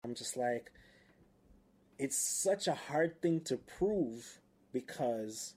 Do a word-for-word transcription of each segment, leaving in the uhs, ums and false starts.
I'm just like, it's such a hard thing to prove because,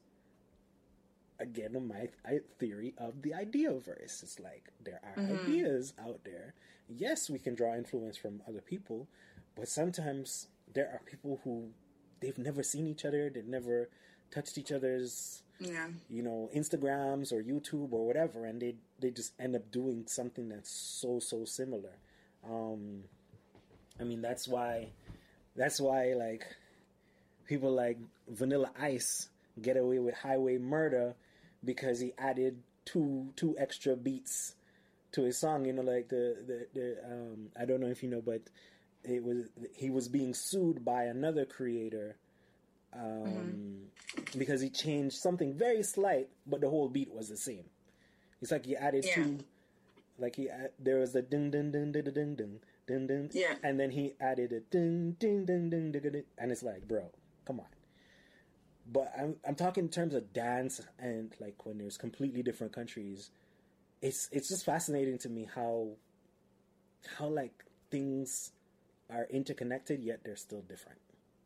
again, my theory of the Ideaverse. It's like, there are mm-hmm. ideas out there. Yes, we can draw influence from other people, but sometimes there are people who they've never seen each other, they've never touched each other's, yeah. you know, Instagrams or YouTube or whatever, and they they just end up doing something that's so so similar. Um, I mean, that's why that's why like people like Vanilla Ice get away with Highway Murder because he added two two extra beats to his song. You know, like the the, the um, I don't know if you know, but it was he was being sued by another creator. Um, mm-hmm. because he changed something very slight, but the whole beat was the same. It's like he added yeah. two, like he add, there was a ding ding ding ding ding ding ding ding, yeah, and then he added a ding ding ding ding ding ding, and it's like, bro, come on. But I'm I'm talking in terms of dance and like when there's completely different countries, it's it's just fascinating to me how how like things are interconnected yet they're still different.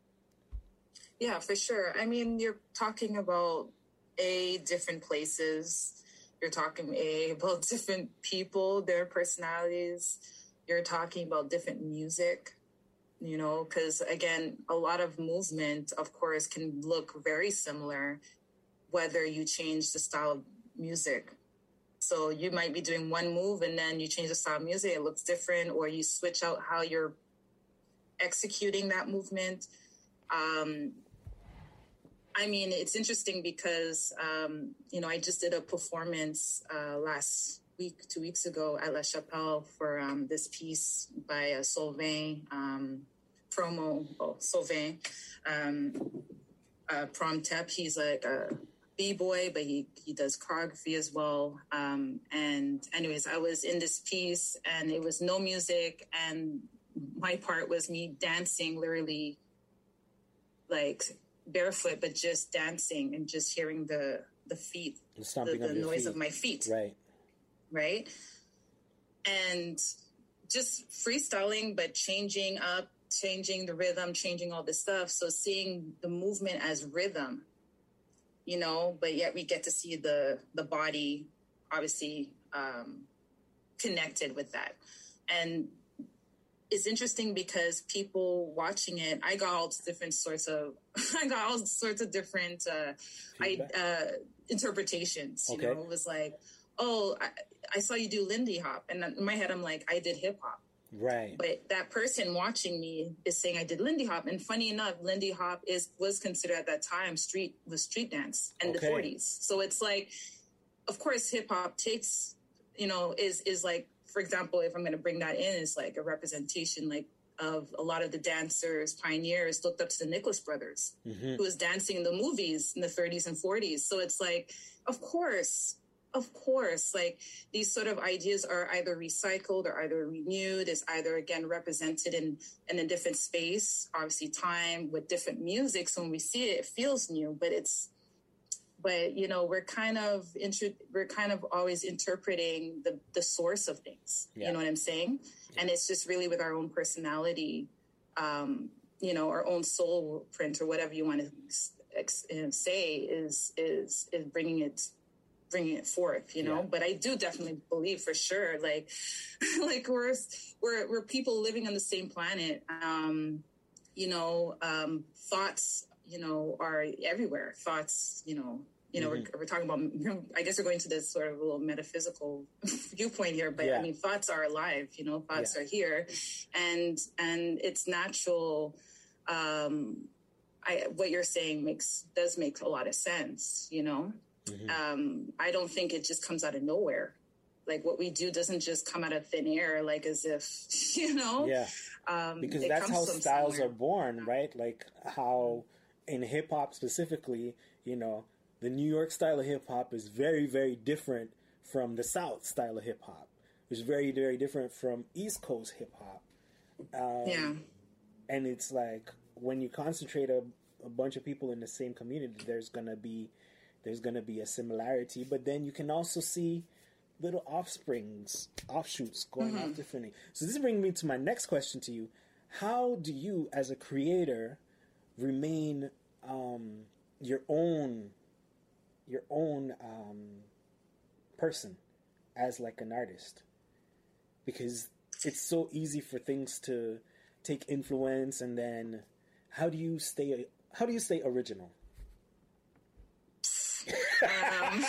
Yeah, for sure. I mean, you're talking about a different places. You're talking a about different people, their personalities. You're talking about different music, you know, because again, a lot of movement, of course, can look very similar, whether you change the style of music. So you might be doing one move and then you change the style of music, it looks different, or you switch out how you're executing that movement. Um, I mean, it's interesting because, um, you know, I just did a performance uh, last week, two weeks ago at La Chapelle for um, this piece by uh, Solvay, um, promo, oh, Solvay, um, uh, Prom Tep. He's like a b-boy, but he, he does choreography as well. Um, and anyways, I was in this piece and it was no music. And my part was me dancing, literally like barefoot, but just dancing and just hearing the the feet, the, the, the noise feet. of my feet. Right. Right. And just freestyling, but changing up, changing the rhythm, changing all this stuff. So seeing the movement as rhythm, you know, but yet we get to see the the body obviously um, connected with that. And it's interesting because people watching it, I got all different sorts of, I got all sorts of different uh, I, uh, interpretations. You okay. know, it was like, oh, I, I saw you do Lindy Hop, and in my head, I'm like, I did hip hop. Right. But that person watching me is saying I did Lindy Hop, and funny enough, Lindy Hop is was considered at that time street was street dance in okay. the forties. So it's like, of course, hip hop takes, you know, is is like. For example, if I'm going to bring that in, it's like a representation like of a lot of the dancers, pioneers looked up to the Nicholas brothers, mm-hmm. who was dancing in the movies in the thirties and forties. So it's like, of course, of course, like these sort of ideas are either recycled or either renewed. It's either, again, represented in, in a different space, obviously time with different music. So when we see it, it feels new, but it's, But, you know, we're kind of inter- we're kind of always interpreting the, the source of things. Yeah. You know what I'm saying? Yeah. And it's just really with our own personality, um, you know, our own soul print or whatever you want to ex- say is is is bringing it bringing it forth, you know. Yeah. But I do definitely believe for sure, like like we're we're we're people living on the same planet. Um, you know, um, thoughts. You know, are everywhere. Thoughts, you know, you know, mm-hmm. we're, we're talking about, I guess we're going to this sort of a little metaphysical viewpoint here, but yeah. I mean, thoughts are alive, you know, thoughts yeah. are here, and, and it's natural. Um, I, what you're saying makes, does make a lot of sense, you know. Mm-hmm. Um, I don't think it just comes out of nowhere. Like what we do doesn't just come out of thin air, like as if, you know. Yeah, um, because that's how styles somewhere. are born, right? Like how... In hip-hop specifically, you know, the New York style of hip-hop is very, very different from the South style of hip-hop. It's very, very different from East Coast hip-hop. Um, yeah. And it's like, when you concentrate a, a bunch of people in the same community, there's going to be there's gonna be a similarity. But then you can also see little offsprings, offshoots going mm-hmm. off differently. So this brings me to my next question to you. how do you, as a creator, remain um, your own your own um, person as like an artist? Because it's so easy for things to take influence, and then how do you stay how do you stay original? Um,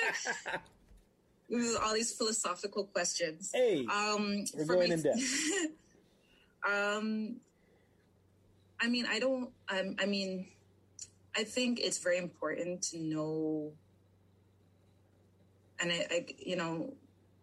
all these philosophical questions. Hey, um, we're going me, in depth. um, I mean, I don't. Um, I mean, I think it's very important to know, and I, I you know,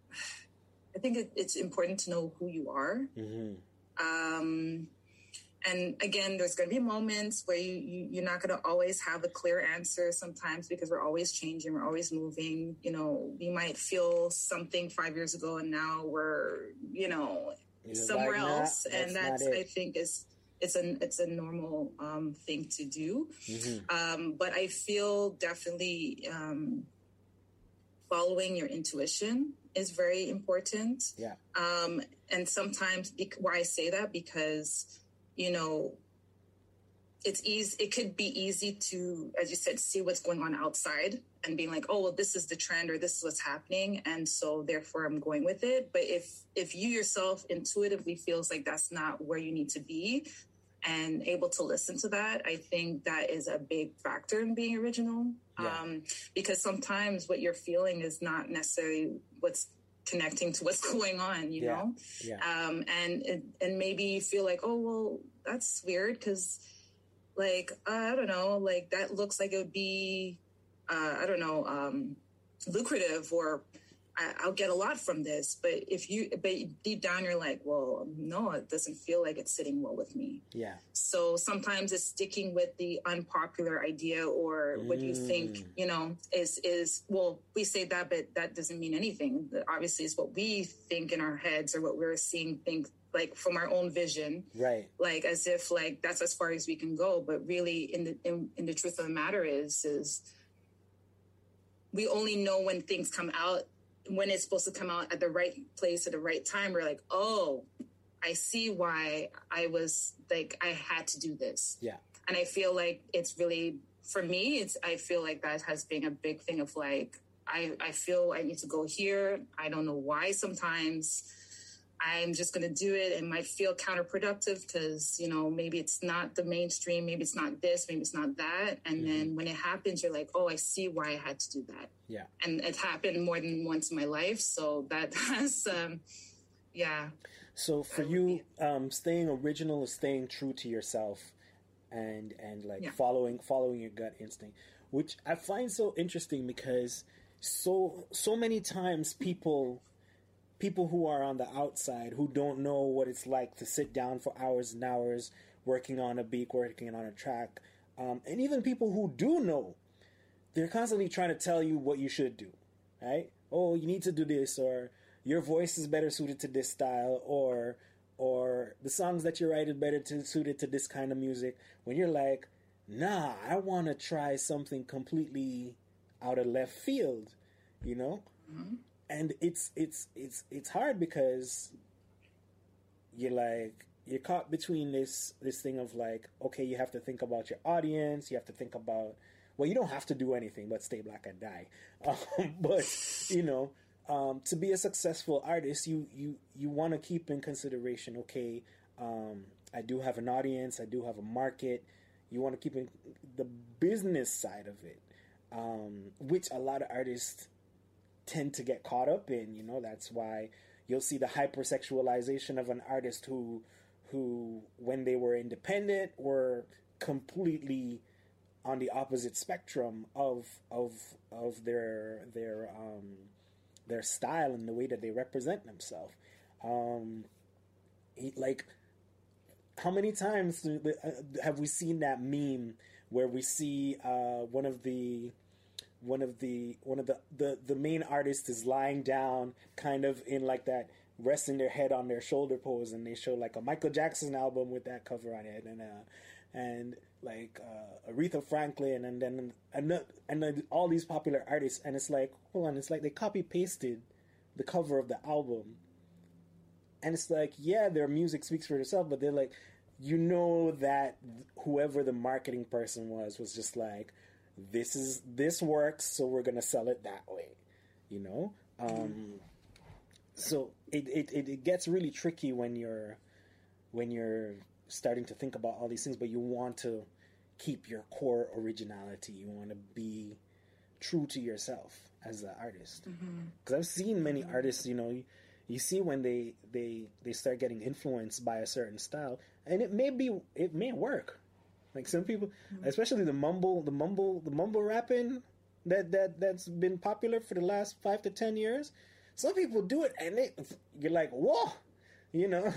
I think it, it's important to know who you are. Mm-hmm. Um, and again, there's going to be moments where you, you you're not going to always have a clear answer sometimes, because we're always changing, we're always moving. You know, we might feel something five years ago, and now we're you know You're somewhere like, else, nah, and that's that's I think is it's a it's a normal um, thing to do. Mm-hmm. Um, but I feel definitely um, following your intuition is very important. Yeah. Um, and sometimes, bec- why I say that, because you know, it's easy. It could be easy to, as you said, see what's going on outside and being like, oh, well, this is the trend, or this is what's happening, and so therefore I'm going with it. But if if you yourself intuitively feels like that's not where you need to be, and able to listen to that, I think that is a big factor in being original. Yeah. Um, because sometimes what you're feeling is not necessarily what's connecting to what's going on, you Yeah. know? Yeah. Um, and, and maybe you feel like, oh, well, that's weird, because like, uh, I don't know, like that looks like it would be, uh, I don't know, um, lucrative, or I, I'll get a lot from this. But if you, but deep down, you're like, well, no, it doesn't feel like it's sitting well with me. Yeah. So sometimes it's sticking with the unpopular idea, or what you think, Mm. you know, is, is, well, we say that, but that doesn't mean anything. That obviously is what we think in our heads, or what we're seeing, think like from our own vision. Right. Like as if like that's as far as we can go. But really in the, in, in the truth of the matter is, is we only know when things come out, when it's supposed to come out at the right place at the right time. We're like, oh, I see why I was like, I had to do this. Yeah. And I feel like it's really, for me, it's, I feel like that has been a big thing of like, I, I feel I need to go here. I don't know why sometimes. I'm just going to do it. It might feel counterproductive because, you know, maybe it's not the mainstream, maybe it's not this, maybe it's not that. And mm-hmm. then when it happens, you're like, oh, I see why I had to do that. Yeah. And it happened more than once in my life. So that has, um, yeah. So for you, um, staying original is staying true to yourself and, and like yeah. following, following your gut instinct, which I find so interesting because so, so many times people... people who are on the outside, who don't know what it's like to sit down for hours and hours working on a beat, working on a track, um, and even people who do know, they're constantly trying to tell you what you should do, right? Oh, you need to do this, or your voice is better suited to this style, or or the songs that you write are better to, suited to this kind of music. When you're like, nah, I want to try something completely out of left field, you know? Mm-hmm. And it's it's it's it's hard because you're like you're caught between this this thing of like, okay, you have to think about your audience, you have to think about, well, you don't have to do anything but stay black and die, um, but you know, um, to be a successful artist, you you you want to keep in consideration, okay, um, I do have an audience, I do have a market. You want to keep in the business side of it, um, which a lot of artists tend to get caught up in. You know, that's why you'll see the hypersexualization of an artist who who when they were independent were completely on the opposite spectrum of of of their their um their style and the way that they represent themselves. Um like how many times have we seen that meme where we see uh one of the one of the one of the, the the main artists is lying down kind of in like that resting their head on their shoulder pose, and they show like a Michael Jackson album with that cover on it, and uh and like uh Aretha Franklin, and then and, and then all these popular artists, and it's like, hold on, it's like they copy pasted the cover of the album And it's like, yeah, their music speaks for itself, but they're like, you know that whoever the marketing person was was just like, this is this works, so we're gonna sell it that way, you know. Um, mm-hmm. So it, it, it, it gets really tricky when you're when you're starting to think about all these things, but you want to keep your core originality. You want to be true to yourself as an artist. Because mm-hmm. I've seen many mm-hmm. artists, you know, you, you see when they, they they start getting influenced by a certain style, and it may be it may work. Like some people, mm-hmm. especially the mumble, the mumble, the mumble rapping that that that's been popular for the last five to ten years. Some people do it, and they, you're like, whoa, you know,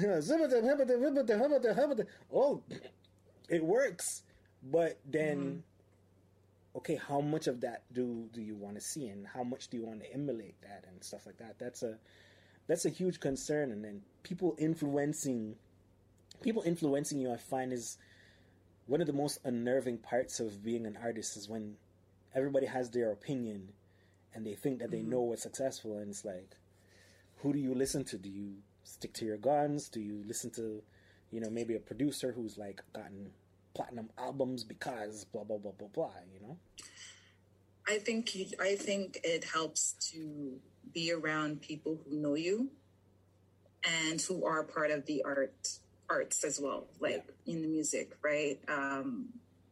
oh, it works. But then, mm-hmm. okay, how much of that do do you want to see, and how much do you want to emulate that and stuff like that? That's a that's a huge concern. And then people influencing people influencing you, I find, is one of the most unnerving parts of being an artist. Is when everybody has their opinion and they think that they mm-hmm. know what's successful, and it's like, who do you listen to? Do you stick to your guns? Do you listen to, you know, maybe a producer who's like gotten platinum albums because blah blah blah blah blah, you know? I think you, I think it helps to be around people who know you and who are part of the art arts as well, like yeah. in the music, right? Um,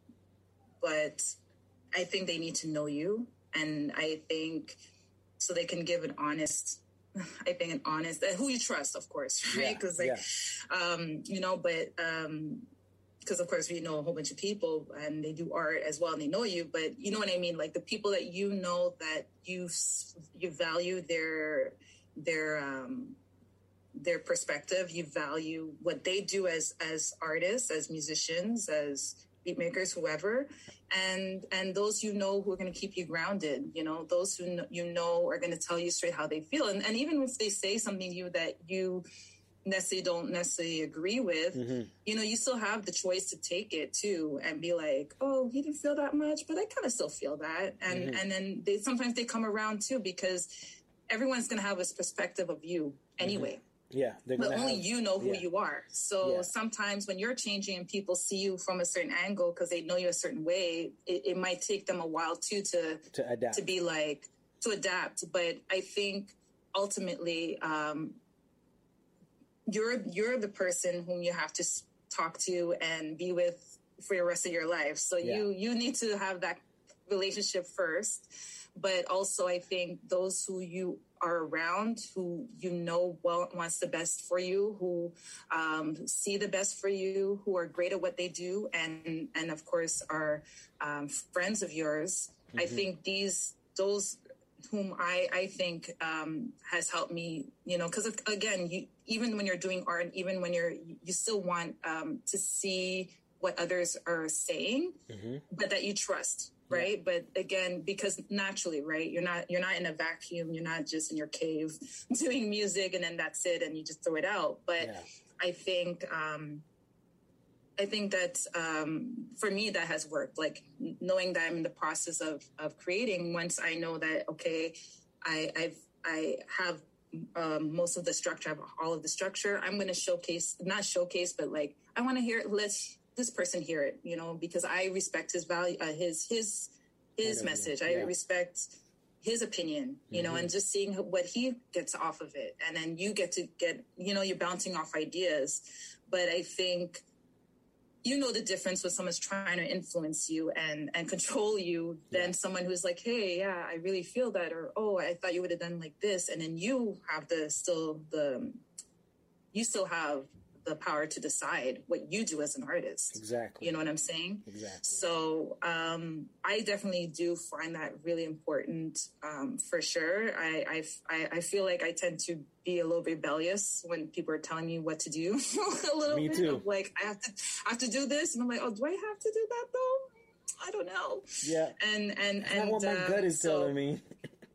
but I think they need to know you, and I think so they can give an honest, I think an honest, who you trust, of course, right? Because yeah, like, yeah. um, you know, but um, because of course we know a whole bunch of people and they do art as well and they know you, but you know what I mean? Like the people that you know that you you value their their um, their perspective, you value what they do as as artists, as musicians, as beat makers, whoever, and and those you know who are going to keep you grounded, you know, those who know, you know are going to tell you straight how they feel, and and even if they say something to you that you necessarily don't necessarily agree with, mm-hmm. you know, you still have the choice to take it too and be like, oh, he didn't feel that much, but I kind of still feel that, and mm-hmm. and then they sometimes they come around too, because everyone's going to have this perspective of you anyway. Mm-hmm. Yeah, but only have, you know who yeah. you are. So yeah. sometimes when you're changing and people see you from a certain angle because they know you a certain way, it, it might take them a while too to to adapt, to be like to adapt. But I think ultimately, um, you're you're the person whom you have to talk to and be with for the rest of your life. So yeah. you you need to have that relationship first. But also, I think those who you are around, who you know well, wants the best for you, who um, see the best for you, who are great at what they do, and and of course are um, friends of yours. Mm-hmm. I think these those whom I I think um, has helped me, you know, because again, you, even when you're doing art, even when you're you still want um, to see what others are saying, mm-hmm. but that you trust. Right. Yeah. But again, because naturally, right, you're not you're not in a vacuum. You're not just in your cave doing music and then that's it. And you just throw it out. But yeah. I think um, I think that um, for me, that has worked, like knowing that I'm in the process of of creating. Once I know that, OK, I I've I have um, most of the structure, I have all of the structure. I'm going to showcase, not showcase, but like I want to hear let's. this person hear it, you know, because I respect his value, uh, his, his, his message. Yeah. I respect his opinion, you mm-hmm. know, and just seeing what he gets off of it. And then you get to get, you know, you're bouncing off ideas. But I think, you know, the difference when someone's trying to influence you and, and control you than yeah. someone who's like, hey, yeah, I really feel that. Or, oh, I thought you would have done like this. And then you have the still the, you still have the power to decide what you do as an artist. Exactly. You know what I'm saying? Exactly. So um, I definitely do find that really important um, for sure. I, I, I feel like I tend to be a little rebellious when people are telling me what to do. a little me bit too. Of like, I have to I have to do this. And I'm like, oh, do I have to do that though? I don't know. Yeah. And, and, That's and not what my um, gut is so, telling me.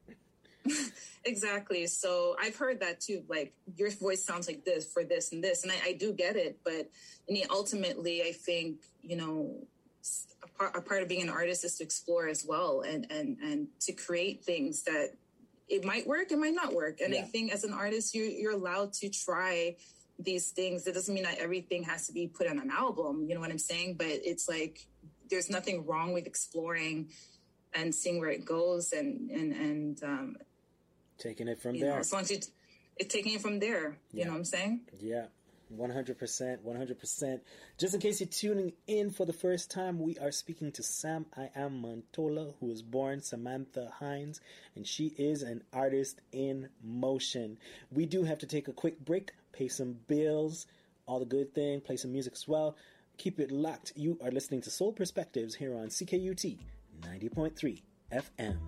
Exactly. So I've heard that too. Like your voice sounds like this for this and this, and I, I do get it. But I mean, ultimately, I think you know, a part, a part of being an artist is to explore as well, and and and to create things that it might work, it might not work. And yeah. I think as an artist, you, you're allowed to try these things. It doesn't mean that everything has to be put on an album. You know what I'm saying? But it's like, there's nothing wrong with exploring and seeing where it goes and, and, and, um, taking it from you there. know, as long as you, it's taking it from there. You yeah. know what I'm saying? Yeah. one hundred percent, one hundred percent. Just in case you're tuning in for the first time, we are speaking to Sam I Am Mantola, who was born Samantha Hines, and she is an artist in motion. We do have to take a quick break, pay some bills, all the good thing, play some music as well. Keep it locked. You are listening to Soul Perspectives here on C K U T ninety point three F M.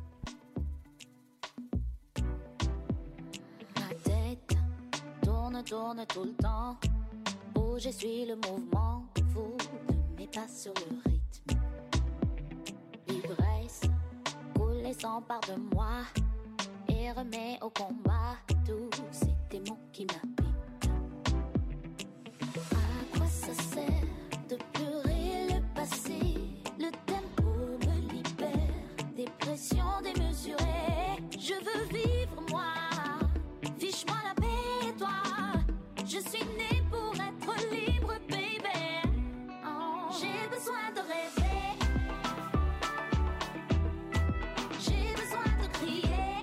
Tourne tout le temps, bouge et suis le mouvement, vous ne mettez pas sur le rythme. L'ivresse coule et s'empare de moi et remet au combat tous ces démons qui m'habitent. À quoi ça sert de pleurer le passé? Le tempo me libère des pressions démesurées. Je veux vivre moi, fiche-moi la paix, toi. Je suis née pour être libre, baby. Oh, j'ai besoin de rêver. J'ai besoin de crier.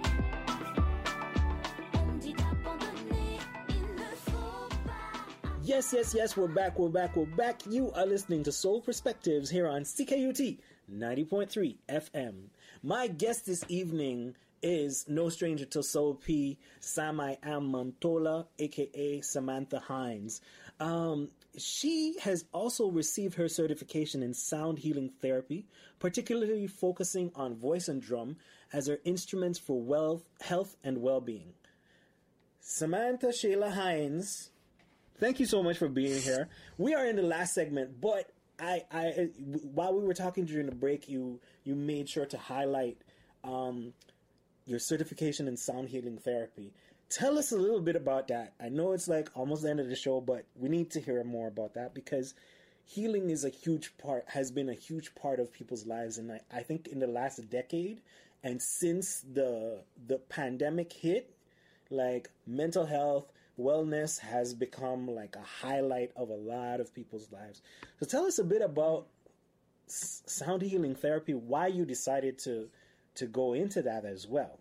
On me dit d'abandonner, il ne faut pas. Yes, yes, yes, we're back, we're back, we're back. You are listening to Soul Perspectives here on C K U T ninety point three F M. My guest this evening is no stranger to Soul P, Sam I Am Mantola, aka Samantha Hines. Um, she has also received her certification in sound healing therapy, particularly focusing on voice and drum as her instruments for wealth, health and well-being. Samantha Shayla Hines, thank you so much for being here. We are in the last segment, but I, I, while we were talking during the break, you you made sure to highlight um, your certification in sound healing therapy. Tell us a little bit about that. I know it's like almost the end of the show, but we need to hear more about that because healing is a huge part, has been a huge part of people's lives. And I, I think in the last decade and since the the pandemic hit, like mental health, wellness has become like a highlight of a lot of people's lives. So tell us a bit about s- sound healing therapy, why you decided to to go into that as well.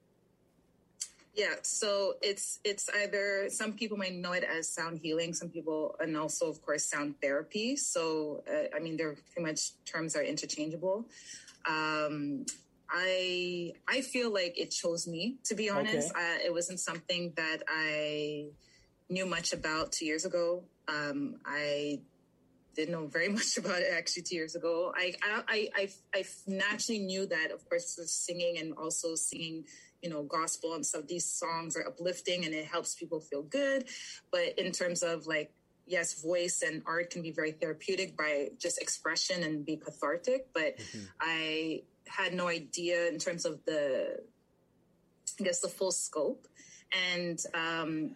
Yeah, so it's it's either, some people might know it as sound healing, some people, and also, of course, sound therapy. So, uh, I mean, they're pretty much, terms are interchangeable. Um, I I feel like it chose me, to be honest. Okay. Uh, it wasn't something that I knew much about two years ago. Um, I didn't know very much about it actually two years ago. I, I, I, I naturally knew that, of course, singing and also singing, you know, gospel and stuff, these songs are uplifting and it helps people feel good. But in terms of like, yes, voice and art can be very therapeutic by just expression and be cathartic. But mm-hmm. I had no idea in terms of the, I guess, the full scope. And, um,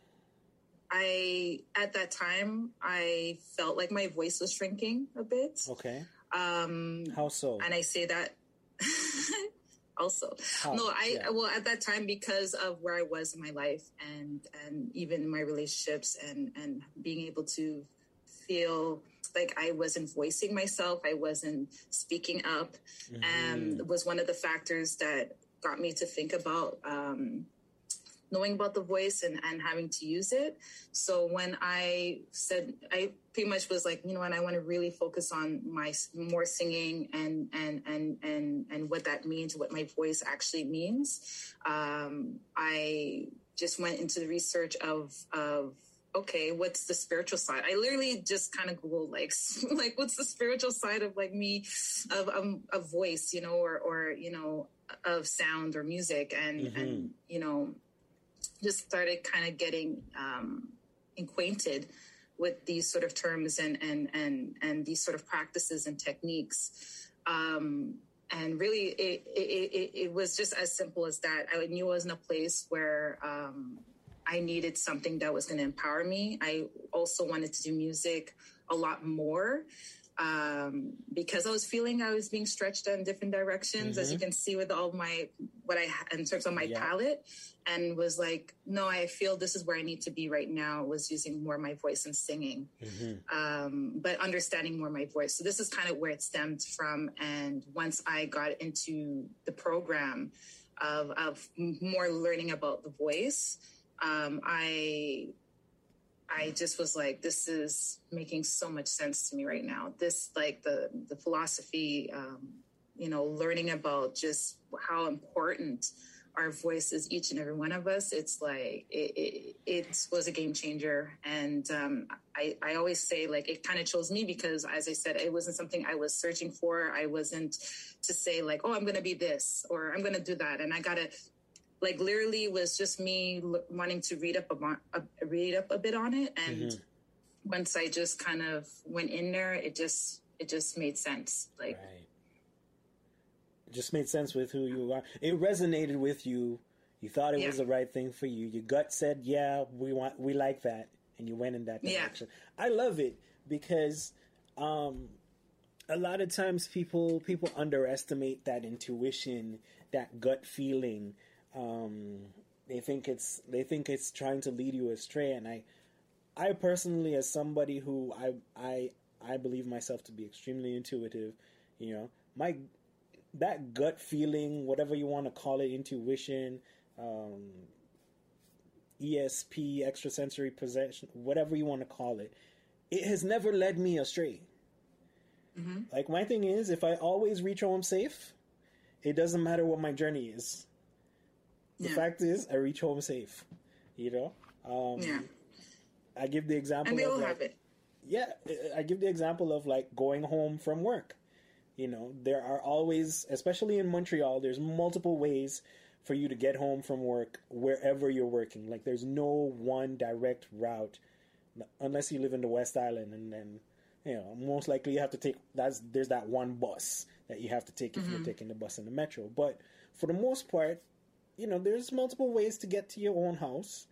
I, at that time, I felt like my voice was shrinking a bit. Okay. Um, How so? And I say that also. How? No, I, yeah. well, at that time, because of where I was in my life and, and even in my relationships and, and being able to feel like I wasn't voicing myself, I wasn't speaking up, and mm-hmm. was one of the factors that got me to think about, um, knowing about the voice and, and having to use it. So when I said, I pretty much was like, you know what, I want to really focus on my more singing and, and, and, and, and what that means, what my voice actually means. Um, I just went into the research of, of, okay, what's the spiritual side? I literally just kind of Googled like, like, what's the spiritual side of like me, of, of, of voice, you know, or, or, you know, of sound or music. And, mm-hmm. and, you know, just started kind of getting um, acquainted with these sort of terms and, and, and, and these sort of practices and techniques. Um, and really, it, it, it, it was just as simple as that. I knew I was in a place where um, I needed something that was going to empower me. I also wanted to do music a lot more. um, because I was feeling I was being stretched in different directions, mm-hmm. as you can see with all my, what I, in terms of my yeah. palette, and was like, no, I feel this is where I need to be right now, was using more my voice and singing, mm-hmm. um, but understanding more my voice. So this is kind of where it stemmed from. And once I got into the program of, of more learning about the voice, um, I... I just was like, this is making so much sense to me right now. This, like the, the philosophy, um, you know, learning about just how important our voice is, each and every one of us. It's like, it, it, it was a game changer. And um, I, I always say, like, it kind of chose me because, as I said, it wasn't something I was searching for. I wasn't to say like, oh, I'm going to be this, or I'm going to do that. And I got to, like, literally was just me l- wanting to read up a, a read up a bit on it, and mm-hmm. once I just kind of went in there, it just it just made sense. Like, right. It just made sense with who you are. It resonated with you. You thought it yeah. was the right thing for you. Your gut said, "Yeah, we want, we like that," and you went in that direction. Yeah. I love it because um, a lot of times people people underestimate that intuition, that gut feeling. Um, they think it's they think it's trying to lead you astray, and I, I personally, as somebody who I I I believe myself to be extremely intuitive, you know, my that gut feeling, whatever you want to call it, intuition, um, E S P, extrasensory perception, whatever you want to call it, it has never led me astray. Mm-hmm. Like, my thing is, if I always reach home safe, it doesn't matter what my journey is. The yeah. fact is, I reach home safe, you know? Um, yeah. I give the example and we of, all like, have it. Yeah, I give the example of, like, going home from work. You know, there are always, especially in Montreal, there's multiple ways for you to get home from work wherever you're working. Like, there's no one direct route, unless you live in the West Island, and then, you know, most likely you have to take, that's there's that one bus that you have to take if mm-hmm. you're taking the bus in the metro. But for the most part, you know, there's multiple ways to get to your own house,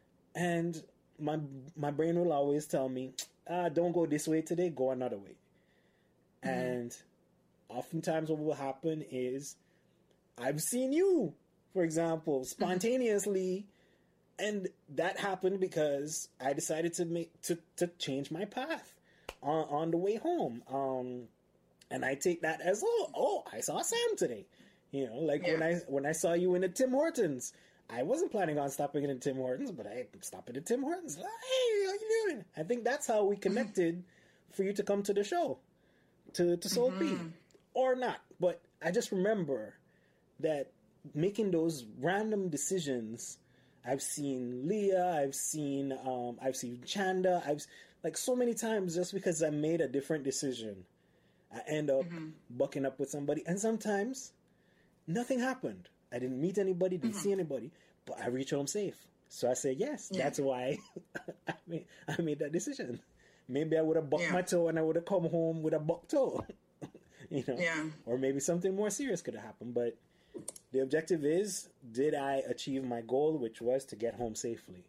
and my my brain will always tell me, ah, don't go this way today, go another way. Mm-hmm. And oftentimes what will happen is, I've seen you, for example, spontaneously, mm-hmm. and that happened because I decided to make to, to change my path on, on the way home. Um, and I take that as, oh, oh, I saw Sam today. You know, like yeah. when I when I saw you in a Tim Hortons, I wasn't planning on stopping in a Tim Hortons, but I stopped at a Tim Hortons. Like, hey, how you doing? I think that's how we connected for you to come to the show, to, to Soul mm-hmm. P. Or not. But I just remember that making those random decisions, I've seen Leah, I've seen um, I've seen Chanda, I've like so many times just because I made a different decision, I end up mm-hmm. bucking up with somebody, and sometimes nothing happened. I didn't meet anybody, didn't mm-hmm. see anybody, but I reached home safe. So I said, yes, yeah. that's why I made, I made that decision. Maybe I would have bucked yeah. my toe and I would have come home with a bucked toe. You know? Yeah. Or maybe something more serious could have happened. But the objective is, did I achieve my goal, which was to get home safely?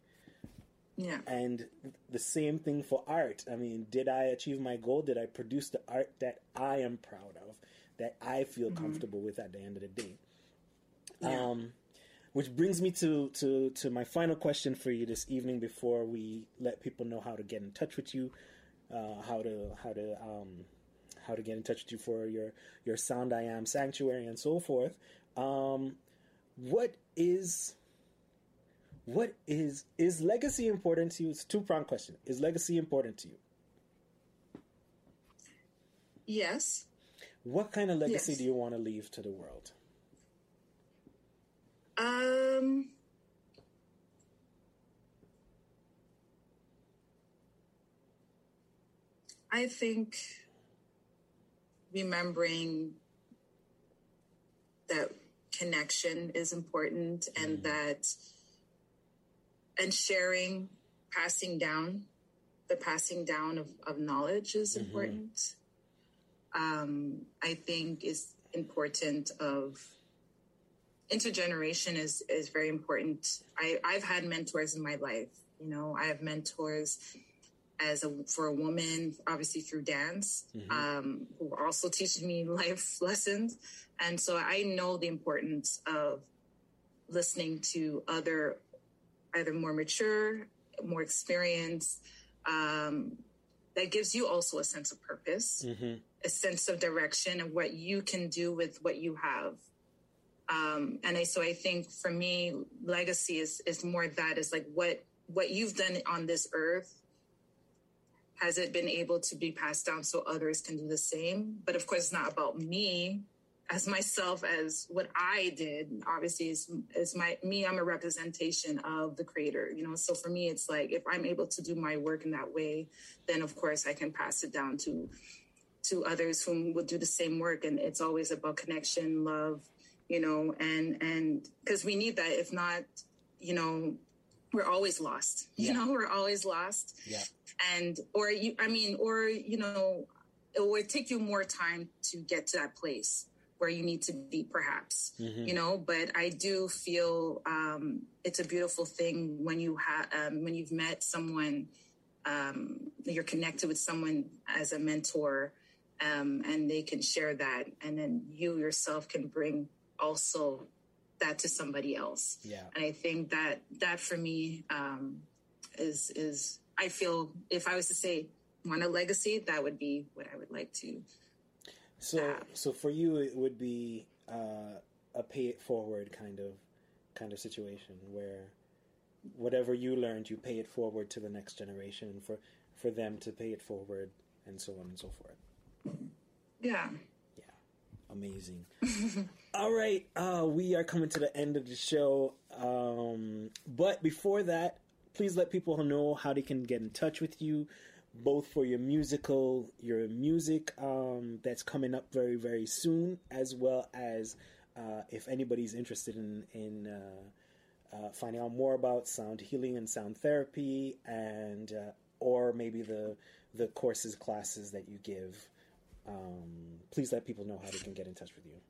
Yeah. And the same thing for art. I mean, did I achieve my goal? Did I produce the art that I am proud of, that I feel mm-hmm. comfortable with at the end of the day? Yeah. Um, which brings me to, to, to my final question for you this evening before we let people know how to get in touch with you, uh, how to how to um, how to get in touch with you for your your Sound I Am Sanctuary and so forth. Um, what is what is is legacy important to you? It's a two-pronged question. Is legacy important to you? Yes. What kind of legacy yes. do you want to leave to the world? Um, I think remembering that connection is important, and mm. that, and sharing, passing down, the passing down of, of knowledge is mm-hmm. important. Um, I think is important of intergeneration is, is very important. I, I've had mentors in my life. You know, I have mentors as a for a woman, obviously through dance, mm-hmm. um, who also teaches me life lessons. And so I know the importance of listening to other, either more mature, more experienced, um, that gives you also a sense of purpose, mm-hmm. a sense of direction and what you can do with what you have. Um, and I, so I think for me, legacy is, is more that is like what, what you've done on this earth. Has it been able to be passed down so others can do the same? But of course, it's not about me as myself, as what I did. Obviously, is is my me. I'm a representation of the creator, you know. So for me, it's like if I'm able to do my work in that way, then of course I can pass it down to to others whom will do the same work. And it's always about connection, love, you know, and and because we need that. If not, you know, we're always lost. You yeah. know, we're always lost. Yeah. And, or you, I mean, or, you know, it would take you more time to get to that place where you need to be, perhaps, mm-hmm. you know, but I do feel um, it's a beautiful thing when you have, um, when you've met someone, um, you're connected with someone as a mentor, um, and they can share that. And then you yourself can bring also that to somebody else. Yeah. And I think that, that for me um, is, is, I feel if I was to say want a legacy, that would be what I would like to. So, have. so for you, it would be uh, a pay it forward kind of, kind of situation where whatever you learned, you pay it forward to the next generation, and for for them to pay it forward, and so on and so forth. Yeah. Yeah. Amazing. All right, uh, we are coming to the end of the show, um, but before that, please let people know how they can get in touch with you, both for your musical, your music um, that's coming up very, very soon, as well as uh, if anybody's interested in, in uh, uh, finding out more about sound healing and sound therapy, and uh, or maybe the the courses, classes that you give. Um, please let people know how they can get in touch with you.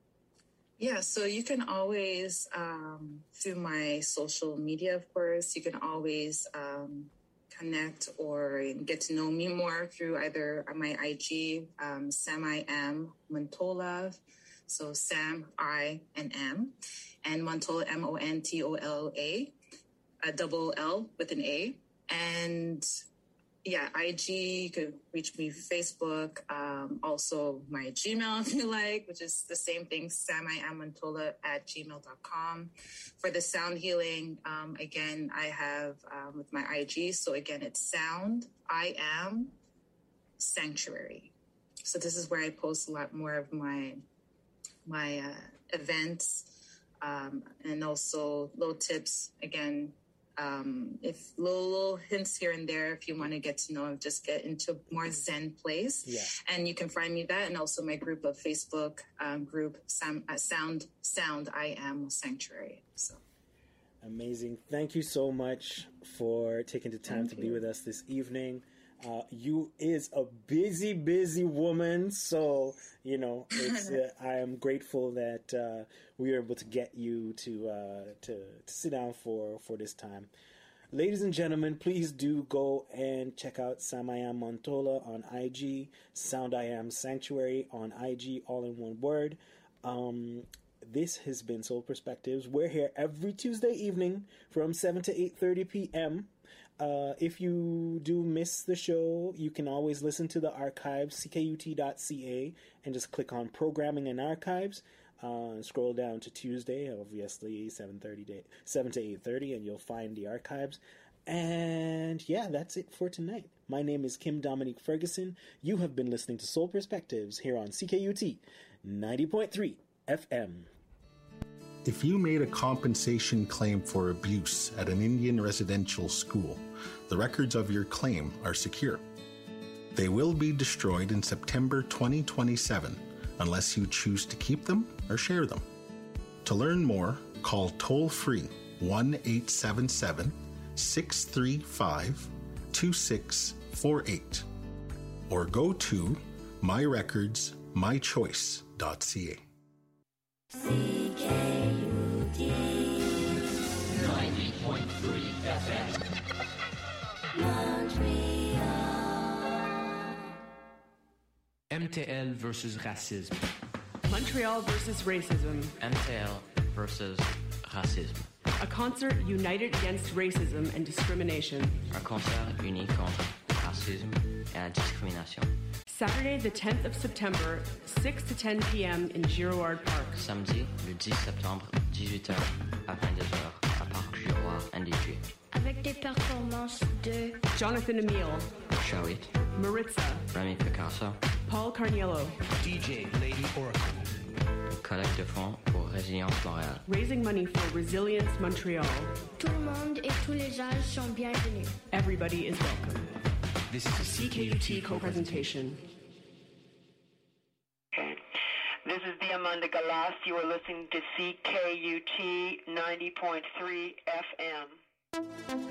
Yeah, so you can always, um, through my social media, of course, you can always um, connect or get to know me more through either my I G, um, Sam I Am Montola, so Sam I and M, and Montola, M O N T O L A, a double L with an A. And yeah, I G, you could reach me Facebook, um, also my Gmail if you like, which is the same thing, samiamontola at gmail dot com. For the sound healing, um, again, I have um, with my I G, so again, it's Sound I Am Sanctuary. So this is where I post a lot more of my, my uh, events, um, and also little tips, again, Um, if little, little hints here and there, if you want to get to know, just get into more Zen place. Yeah. And you can find me that, and also my group of Facebook um, group, Sam, uh, Sound, Sound, I Am Sanctuary. So amazing. Thank you so much for taking the time Thank to you. be with us this evening. Uh, you is a busy, busy woman, so you know it's. uh, I am grateful that uh, we were able to get you to, uh, to to sit down for for this time. Ladies and gentlemen, please do go and check out Sam I Am Montola on I G, Sound I Am Sanctuary on I G, all in one word. Um, this has been Soul Perspectives. We're here every Tuesday evening from seven to eight thirty p.m. Uh, if you do miss the show, you can always listen to the archives, c k u t dot c a, and just click on Programming and Archives. Uh, scroll down to Tuesday, obviously seven thirty to, seven to eight thirty, and you'll find the archives. And yeah, that's it for tonight. My name is Kim Dominique Ferguson. You have been listening to Soul Perspectives here on C K U T ninety point three F M. If you made a compensation claim for abuse at an Indian residential school, the records of your claim are secure. They will be destroyed in September twenty twenty-seven unless you choose to keep them or share them. To learn more, call toll-free one eight seven seven, six three five, two six four eight or go to my records my choice dot c a. C K U T ninety point three F M. Montreal. M T L versus racisme. Montreal versus racism. M T L versus racisme. A concert united against racism and discrimination. Un concert uni contre le racisme et la discrimination. Saturday, the tenth of September, six to ten p.m. in Girouard Park. Samedi, le dix septembre, dix-huit heures à vingt-deux heures, à Parc Girouard, N D G. Avec des performances de Jonathan Emile, Shawit, Maritza, Remy Picasso, Paul Carniello, D J Lady Oracle. Collecte de fonds pour Résilience Montréal. Raising money for Resilience Montreal. tout le monde et tous les âges sont bienvenus. Everybody is welcome. This is a C K U T co-presentation. This is Diamanda Galas. You are listening to C K U T ninety point three F M.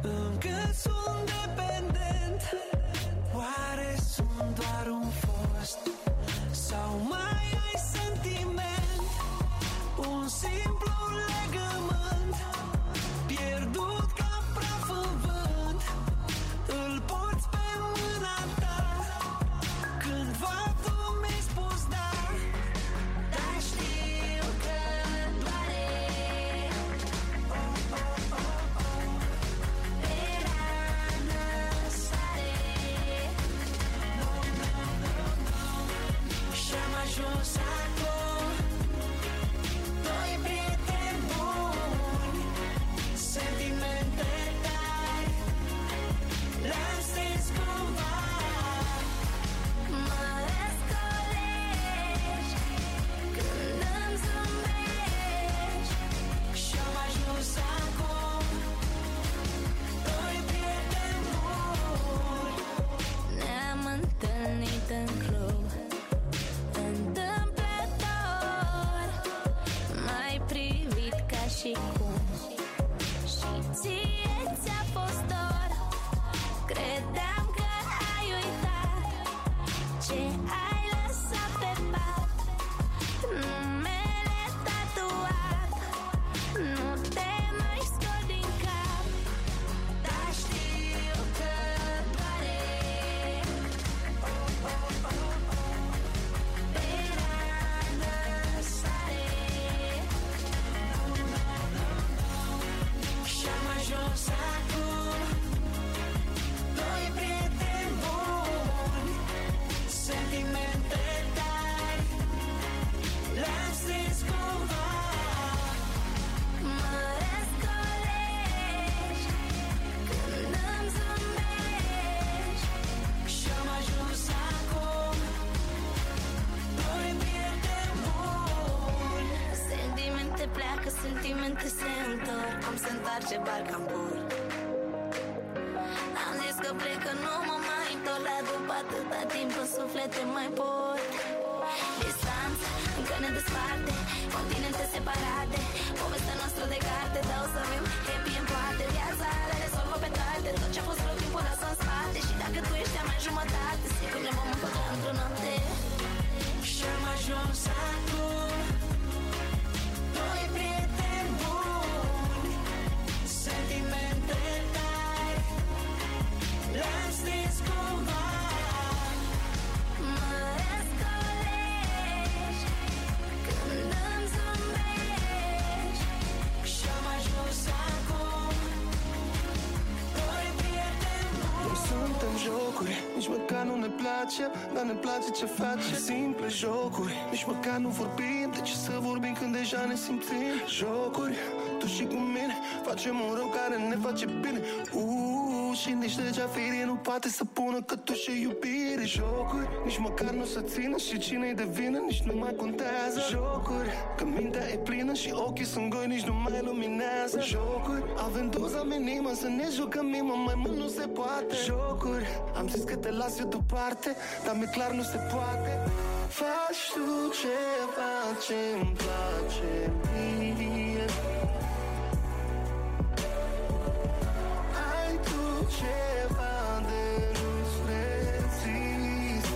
Încă sunt dependent. Oare sunt doar un fost? Sau mai ai sentiment? Un simplu legământ pierdut ca praf în vânt. Îl porți pe mâna ta. Cândva tu mi-ai spus da. Dar știu că doare. Oh, oh, oh, oh. Pe rană sare. No, no, no, no. Și-am ajuns acum. Doi prieteni buni. Sentimente tari. Le-am strâns cumva. Mă răscolești când îmi zâmbești. Și-am ajuns acum. Doi prieteni buni. Ne-am întâlnit în club întâmplător. M-ai privit ca și cum și ție ți-a fost dor. Credeam că ai uitat ce ai lăsat pe pat. Numele tatuat nu te mai scot din cap. Dar știu că doare. Oh, oh, oh, oh. Pe rană sare. No, no, no, no. Și-am ajuns acum. Doi prieteni buni. Sentimente tari. Le-am strâns cumva. Mă răscolești când îmi zâmbești. Și-am ajuns acum. Doi prieteni buni. Sentimente pleacă, sentimente se întorc. Cum se întoarce barca în port. Am zis că plec, că nu mă mai întorc. Dar după atâta timp în suflete mai port. Distanță încă ne desparte. Continente separate. Povestea noastră de carte. Dar o să avem happy în poate. Viața le rezolvă pe toate. Tot ce-a fost rău timpul lasă în spate. Și dacă tu ești a mea jumătate, sigur ne vom împăca într-o noapte. Și-am ajuns acum. Doi prieteni buni. Sentimente tari. Le-am strâns cumva. Mă răscolești când îmi zâmbești. Și-am ajuns acum. Doi prieteni buni. Nu suntem jocuri, nici măcar nu ne place. Dar ne place ce face. Simple jocuri, nici măcar nu vorbim. De ce să vorbim când deja ne simțim? Jocuri, tu și cu mine facem un rău care ne face bine. Uuu, și nici legea firii nu poate să pună că tu și iubire. Jocuri, nici măcar nu se țină. Și cine-i de vină, nici nu mai contează. Jocuri, că mintea e plină și ochii sunt goi, nici nu mai luminează. Jocuri, avem doza minimă, să ne jucăm mimă, mai mult nu se poate. Jocuri, am zis că te las eu deoparte, dar mi-e clar nu se poate. Faci tu ceva ce-mi place mie. Ai tu ceva de nu-ți rezist.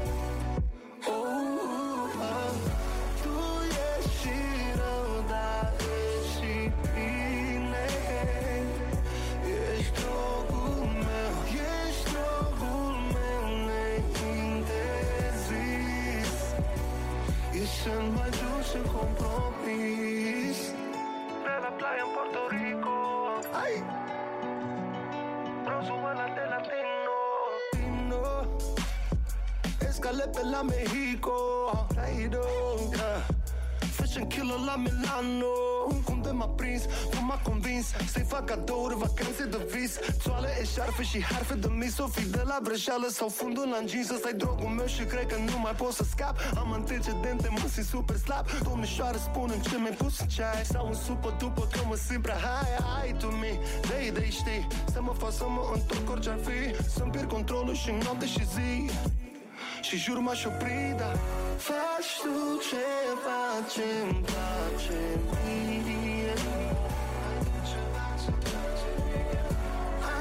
Oh, oh, tu ești și rău, dar ești și bine. Ești drogul meu, ești drogul meu neinterzis. Ești cel mai dulce compromis. De la playa în Puerto Rico. Ai! Rosuana de latino. Tino. Escalé pe la Mexico. Traído. Yeah. Fashion killer la Milano. Cum de m-a prins, nu m-a convins să-i fac cadouri, vacanțe de vis. Țoale, eșarfe și harfe de mis. O fi de la vrăjeală sau fundul în jeans. Ăsta-i drogul meu și cred că nu mai pot să scap. Am antecedente, mă simt super slab. Domnișoară, spune-mi ce mi-ai pus în ceai. Sau în supă după că mă simt prea high. Hai tu mi, de idei știi. Să mă fac să mă întorc orice-ar fi. Să-mi pierd controlul și noapte și zi. Și jur m-aș opri, dar faci tu ceva ce-mi place mie.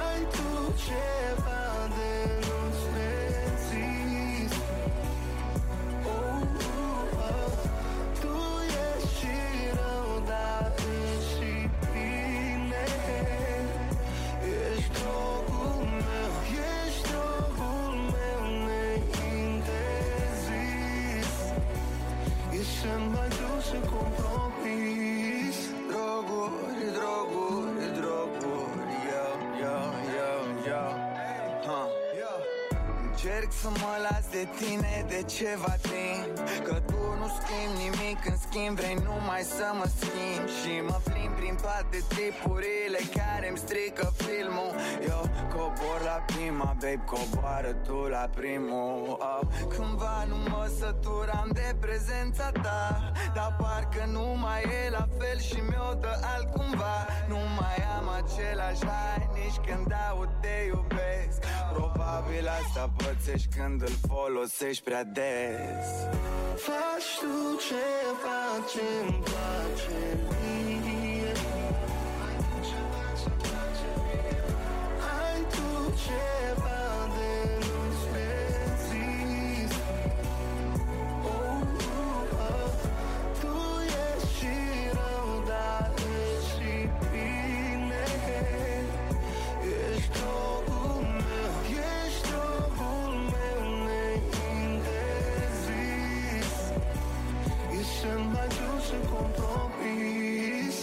Încerc să mă las de tine de ceva timp, că tu nu schimbi nimic, în schimb vrei numai să mă schimbi. Și mă plimb prin toate tipurile care îmi strică filmul. Eu cobor la prima, babe, coboară tu la primul. Oh, cândva nu mă săturam de prezența ta, dar parcă nu mai e la fel și mi-o dă altcumva. Nu mai am același high nici când aud te iubesc. Probabil asta pățești când îl folosești prea des. Faci tu ceva ce-mi place mie, ai tu ceva de nu-ți rezist. Oh, uh, uh, tu ești și rău, dar ești și bine. Ești drogul meu, ești drogul meu neindezis. Ești cel mai dulce compromis.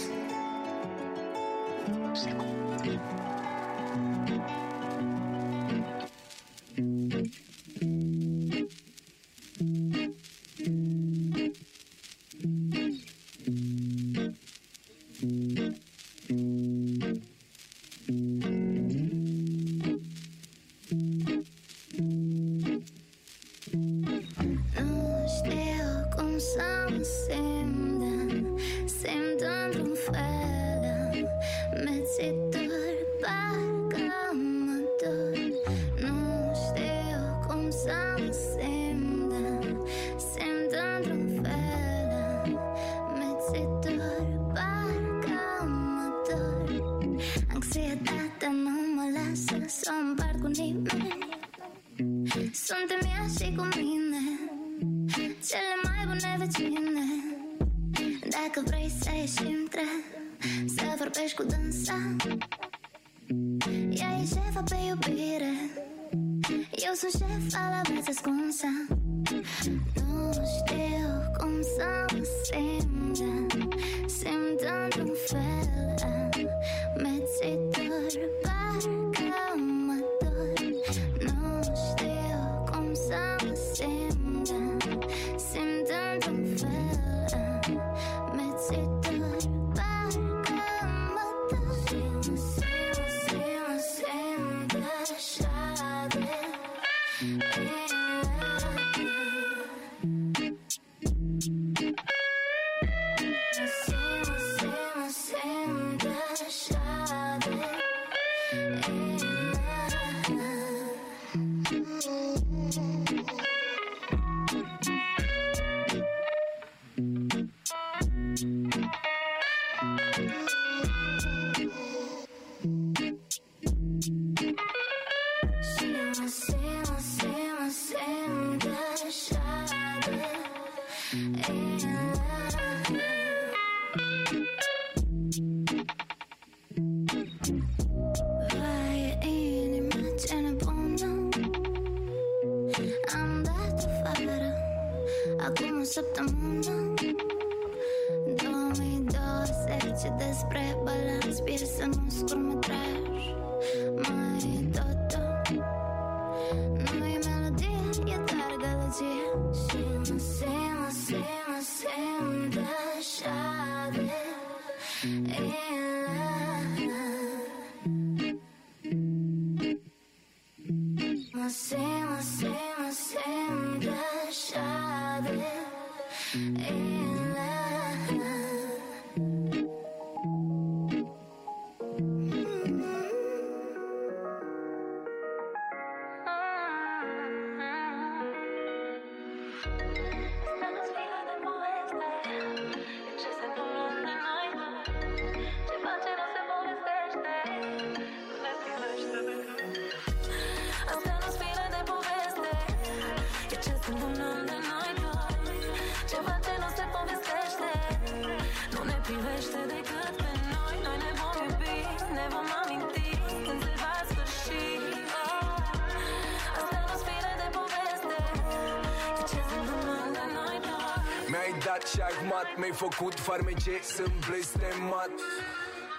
Nu știu cum să mă simt, simt într-un fel amețitor, parcă mă dor. Nu știu cum să mă simt, simt într-un fel amețitor, parcă mă dor. Anxietatea nu mă lasă să o împart cu nimeni. Suntem ea și cu mine, cele mai bune vecine. Dacă vrei să ieșim, trebuie să vorbești cu dânsa. Ea e șefa pe iubire, eu sunt șefa la viața ascunsă. Nu știu cum să mă simt, simt într-un fel amețitor, parcă mă dor. Nu știu cum să mă simt, simt într-un fel amețitor, parcă mă dor. Simt, simt, simt, simt așa de simt, simt, simt așa de vai, inima ce nebună, am dat afară acum o săptămână. două mii douăzeci despre balans, piesă nu scurtmetraj. Mai tot, nu e melodie, e doar gălăgie. Simt, simt, simt, simt așa de mă simt, mă simt, mă simt așa de Mi-ai făcut farmece să-mi blestemat.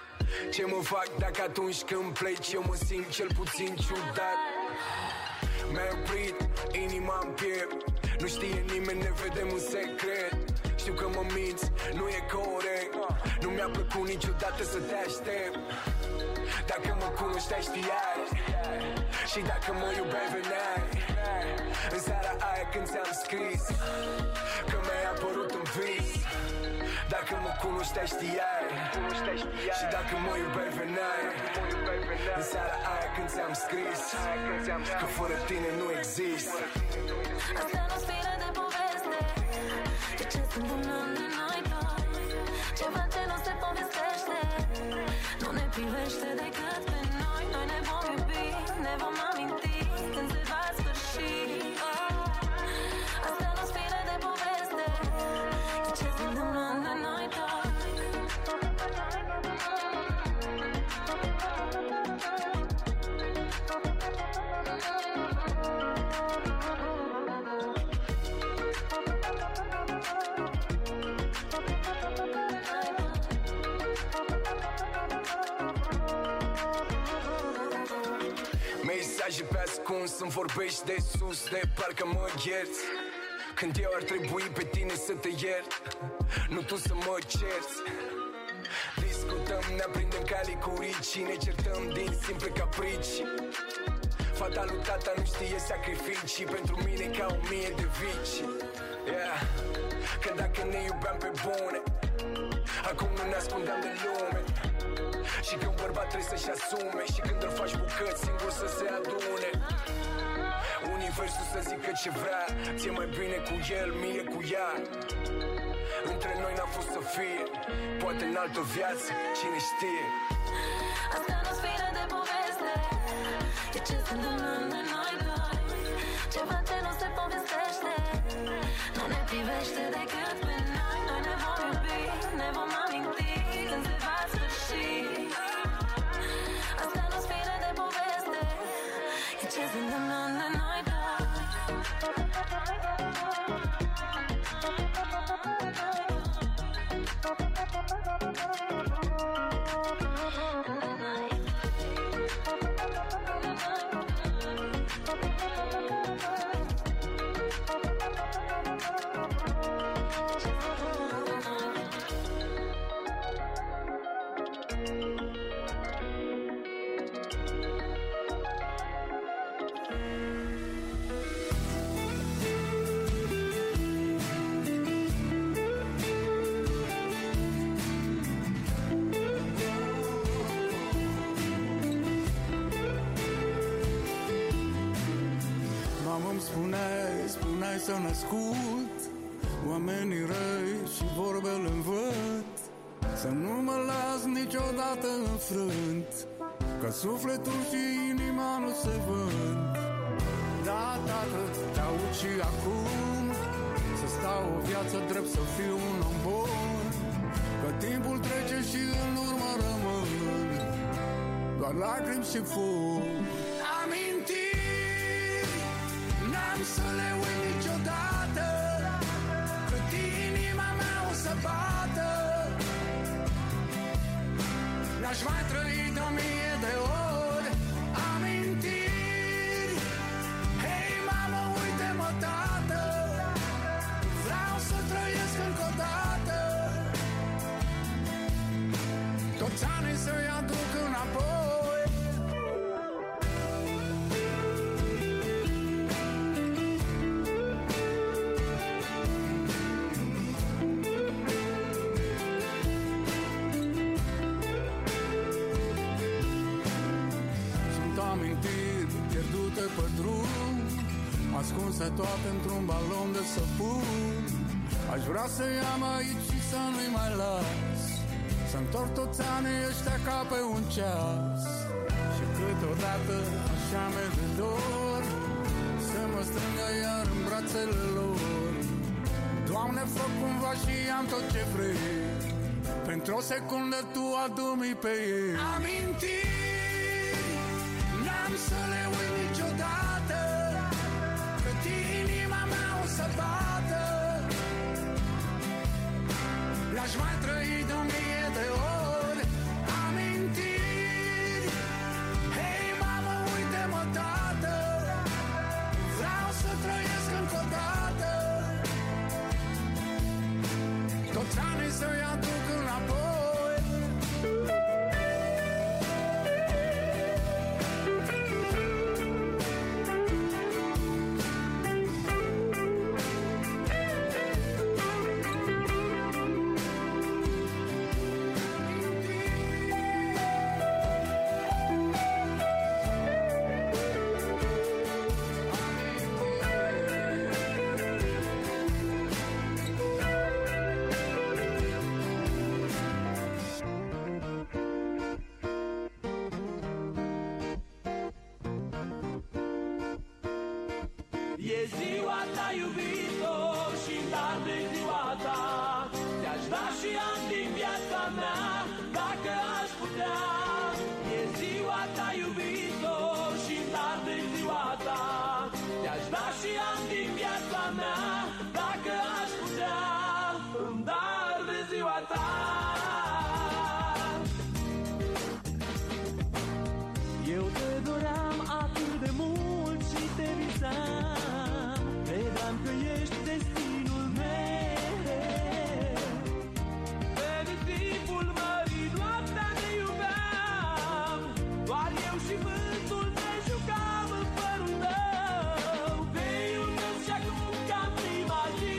Ce mă fac dacă atunci când pleci eu mă simt cel puțin ciudat? Mi-ai oprit inima în piept. Nu știe nimeni, ne vedem în secret. Știu că mă minți, nu e corect. Nu mi-a plăcut niciodată să te aștept. Dacă mă cunoșteai știai. Și dacă mă iubeai veneai. În seara aia când ți-am scris că mi-ai apărut în vis. Dacă mă cunoșteai știai. Și dacă mă iubeai veneai. În seara aia când ți-am scris că fără tine nu exist. Asta nu spire de poveste. De ce se întâmplă între noi doi? Ceva ce nu se povestește. Nu ne privește decât pe noi. Noi ne vom iubi, ne vom aminti când se va sfârși. Asta nu spire de poveste. De ce se întâmplă între noi doi? Mesaje pe ascuns, îmi vorbești de sus, de parcă mă ierți. Când eu ar trebui pe tine să te iert, nu tu să mă cerți. Discutăm, ne aprindem ca licurici, ne certăm din simple caprici. Fata lui tata nu știe sacrificii, pentru mine ca o mie de vici. Yeah. Că dacă ne iubeam pe bune, acum nu ne ascundeam de lume. Și când bărbat trebuie să-și asume, și când îl faci bucăți singur să se adune. Universul să zică ce vrea, ție mai bine cu el, mie cu ea. Între noi n-a fost să fie, poate în altă viață, cine știe. Asta nu spire de poveste. De ce se întâmplă între noi doi? Ceva ce nu se povestește. Nu ne privește decât pe noi. Noi ne vom iubi, ne vom aminti când se va sfârși. Asta nu spire de poveste. De ce se întâmplă între noi doi? Spuneai, spuneai să n-ascult oamenii răi și vorbele învăț. Să nu mă las niciodată înfrânt, că sufletul și inima nu se vând. Da, tată, te aud și acum, să stau o viață drept, să fiu un om bun. Că timpul trece și în urmă rămân doar lacrimi și fum. Amintiri n-am să le uit niciodată, cât inima mea o să bată. N-aș mai trăi de o mie de ori. Amintiri, hei mamă, uite-mă tată, vreau să trăiesc încă o dată. Toți anii să-i aduc înapoi. Pe drum, ascunse toate într-un balon de săpun. Aș vrea să iau aici și să nu-i mai las, să întorc toți anii ăștia ca pe un ceas. Și câteodată așa mi-e de dor să mă strângă iar în brațele lor. Doamne, fă cumva și am tot ce vrei, pentru o secundă tu adu-mi pe ei. Amintiri n-am să le uit niciodată, cât inima mea o să bată. L-aș mai trăi de o mie de ori. Amintiri, hei mamă, uite-mă tată, E ziua ta, iubito, și dar de ziua ta te-aș da și ani din viața mea, dacă aș putea. E ziua ta, iubito, și dar de ziua ta te-aș da și ani din viața mea, dacă aș putea. Îmi dar de ziua ta. Eu te doream atât de mult și te visam, credeam că ești destinul meu. Pe nisipul mării noaptea ne iubeam, doar eu și vântul ne jucam în părul tău. Te iubesc și acum ca în prima zi,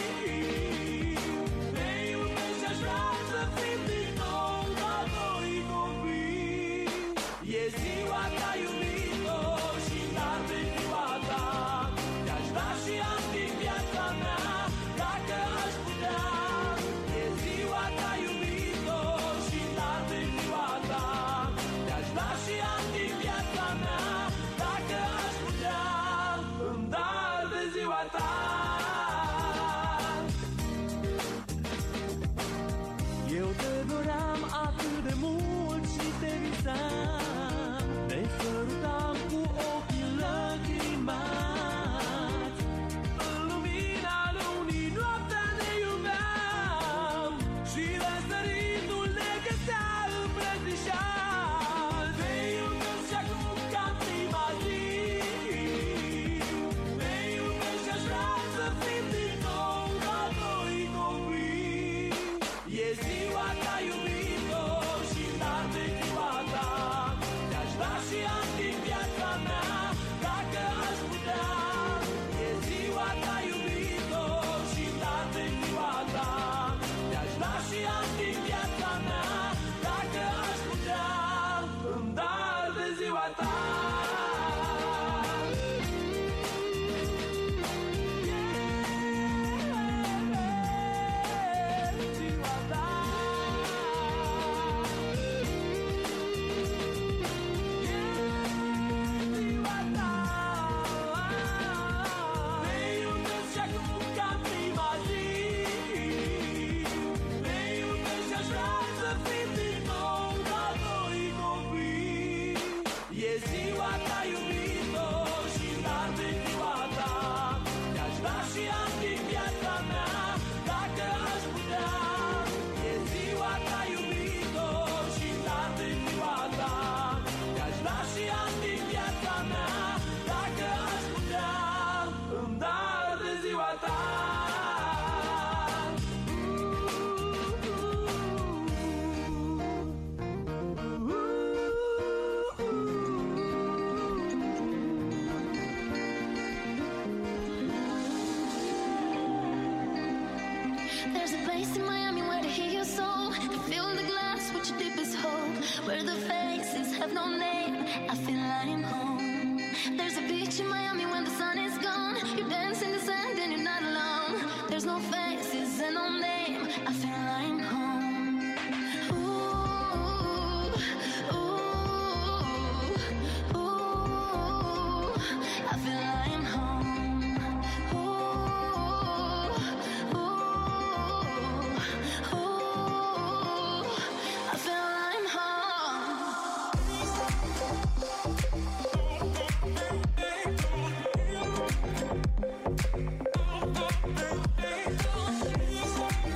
te iubesc și aș vrea să fim din nou ca doi copii. E ziua ta, iubito, și dar de ziua ta te-aș da și ani din viața mea, dacă aș putea. E ziua ta, iubito, și dar de ziua ta te-aș da și ani din viața mea, dacă aș putea. Îmi dar de ziua ta. Eu te doream atât de mult și te visam, te sărutam cu ochii lacrimați. În lumina lunii noaptea ne iubeam și răsăritul ne găsea îmbrățișat. Te iubesc și acum ca în prima zi, te iubesc și aș vrea să fim din nou ca doi copii. E ziua ta, iubito, și dar de ziua ta te-aș da și ani din viața mea, dacă aș putea. E ziua ta, iubito, și dar de ziua ta te-aș da și ani din viața mea, dacă aș putea. Îmi dar de ziua ta. Ziua ta. Ziua ta. Te iubesc și acum ca în prima zi, te iubesc și aș vrea să fim din nou ca doi copii. E ziua ta, iubito, și dar de ziua ta te-aș da și ani din viața mea, dacă aș putea. E ziua ta, iubito, și dar de ziua ta te-aș da și ani din viața mea, dacă aș putea. Îmi dar de ziua ta. There's a place in Miami where to hear your soul, to fill the glass with your deepest hope, where the faces have no name. I feel I'm home. There's a beach in Miami when the sun is gone. You dance in the sand and you're not alone. There's no faces and no name. I feel I'm home. Ooh, ooh, ooh. I feel I'm home. Ooh, ooh, ooh. I feel I'm home.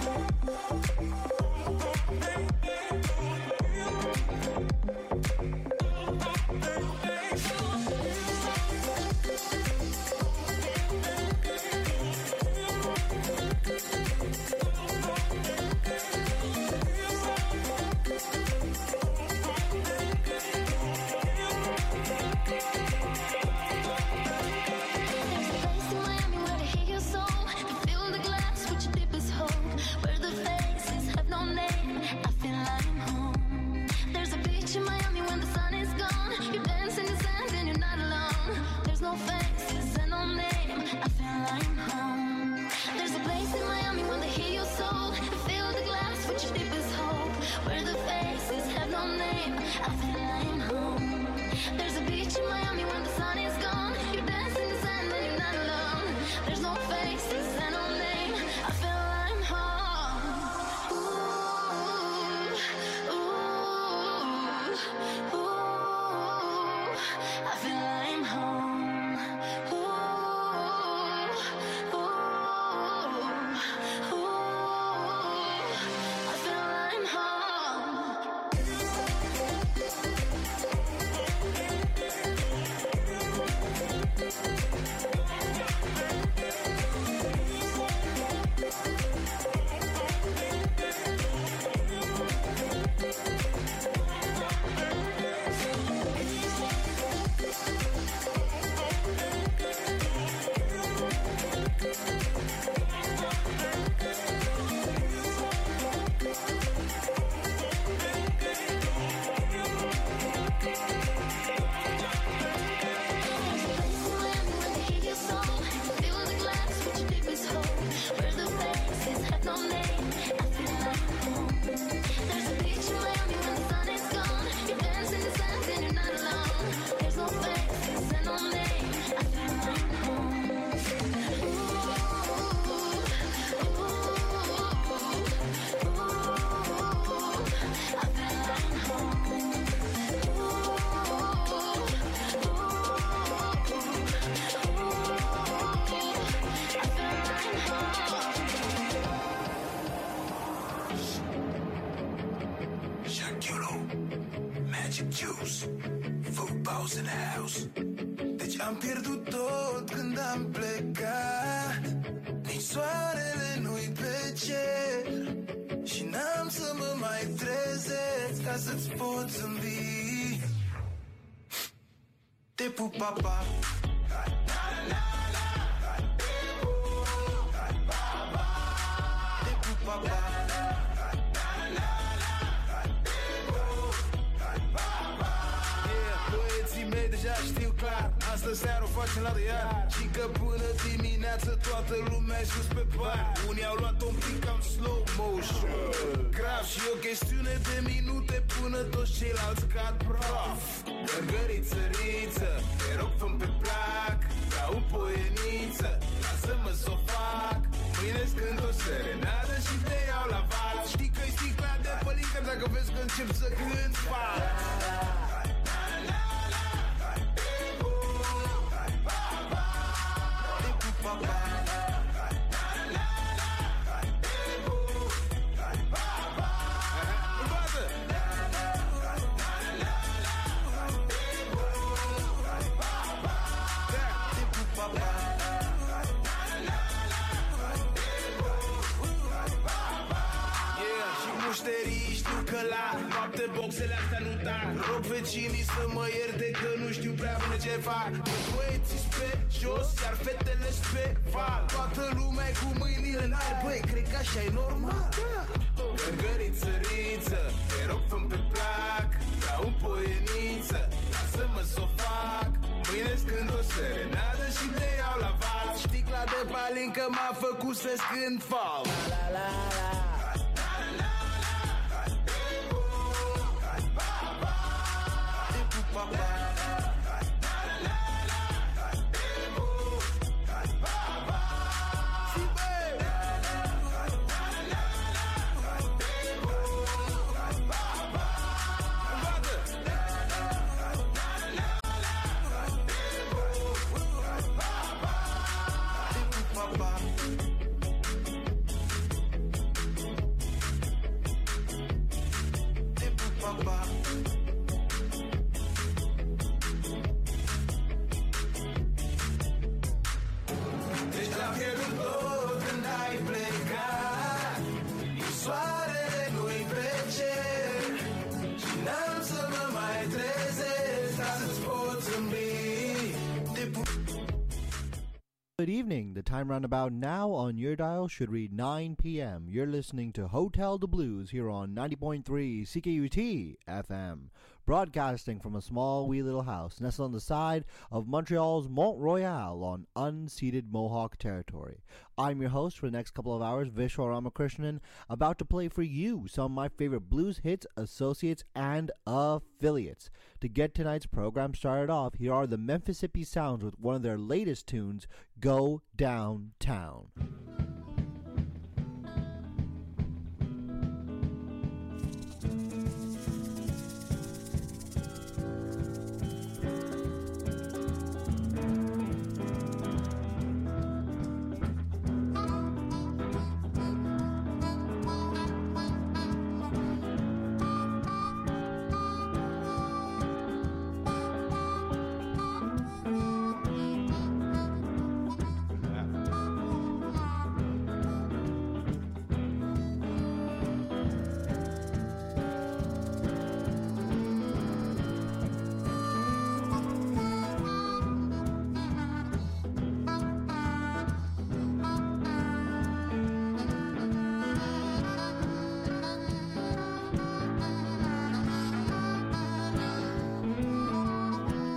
juice. Footballs in the house. Deci am pierdut tot când am plecat. Nici soarele nu-i pe cer. Și n-am să mă mai trezesc ca să-ți pot zâmbi. Te pup, papa. Te pup, papa. Deja știu clar, asta seara o facem la iar. Și că până dimineață toată lumea e sus pe bar. Unii au luat un pic cam slow motion. Grav și o chestiune de minute până toți ceilalți cad praf. Gărgăriță, riță, te rog fă-mi pe plac. Ca o poieniță, lasă-mă s-o fac. Mâine-ți cânt o serenadă și te iau la val. Știi că-i sticla de pălincă dacă vezi că încep să cânt fal. Boxele astea nu tac. Rog vecinii să mă ierte că nu știu prea bine ce fac. Băieții pe jos, iar fetele pe val. Toată lumea cu mâinile în aer. Băi, cred că așa e normal. Gărgăriță, riță, te rog fă-mi pe plac. Ca un poieniță, lasă-mă s-o fac. Mâine-ți cânt o serenadă și te iau la val. Sticla de palincă m-a făcut să scând fal. La la la la. Good evening. The time roundabout now on your dial should read nine p.m. You're listening to Hotel de Blues here on ninety point three C K U T F M, broadcasting from a small wee little house nestled on the side of Montreal's Mont Royal on unceded Mohawk territory. I'm your host for the next couple of hours, Vishwa Ramakrishnan, about to play for you some of my favorite blues hits, associates, and affiliates. To get tonight's program started off, here are the Memphis Hippie Sounds with one of their latest tunes, Go Downtown.